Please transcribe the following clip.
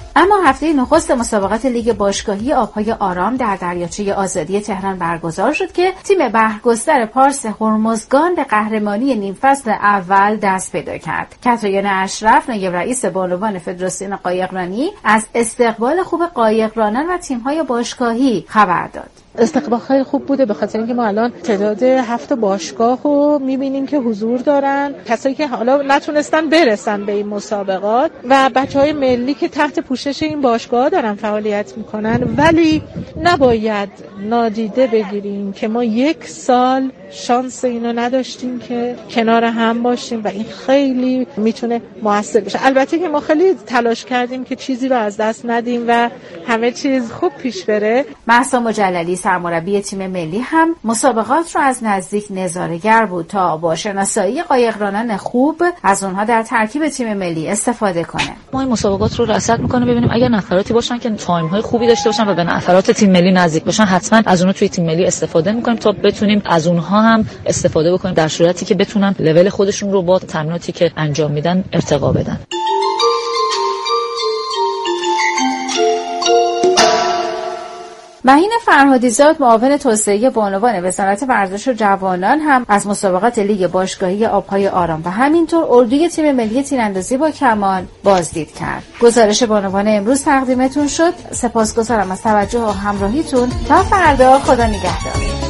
اما هفته نخست مسابقات لیگ باشگاهی آبهای آرام در دریاچه آزادی تهران برگزار شد که تیم برگستر پارس هرمزگان به قهرمانی نیم فصل اول دست پیدا کرد. کتایان اشرف نایب رئیس بانوان فدراسیون قایقرانی از استقبال خوب قایقرانان و تیم‌های باشگاهی خبر داد. استقبال خیلی خوب بوده به خاطر اینکه ما الان تعداد 7 باشگاه رو می‌بینیم که حضور دارن، کسایی که حالا نتونستن برسن به این مسابقات و بچهای ملی که تحت پوشش این باشگاه دارن فعالیت میکنن. ولی نباید نادیده بگیریم که ما 1 سال شانس اینو نداشتیم که کنار هم باشیم و این خیلی میتونه موثر بشه. البته که ما خیلی تلاش کردیم که چیزی رو از دست ندیم و همه چیز خوب پیش بره. مهسا مجللی سرمربی تیم ملی هم مسابقات رو از نزدیک نظاره‌گر بود تا با شناسایی قایقرانان خوب از اونها در ترکیب تیم ملی استفاده کنه. ما این مسابقات رو رصد می‌کنیم ببینیم اگر نفراتی باشن که تایم‌های خوبی داشته باشن و به نفرات تیم ملی نزدیک باشن حتما از اونها توی تیم ملی استفاده می‌کنیم تا بتونیم از اونها هم استفاده بکنیم در صورتی که بتونن لول خودشون رو با تمریناتی که انجام میدن ارتقا بدن. مهین فرهادیزاد معاون توسعه بانوان وزارت ورزش و جوانان هم از مسابقات لیگ باشگاهی آبهای آرام و همینطور اردوی تیم ملی تیراندازی با کمان بازدید کرد. گزارش بانوان امروز تقدیمتون شد. سپاسگزارم از توجه و همراهیتون. تا فردا، خدا نگهدار.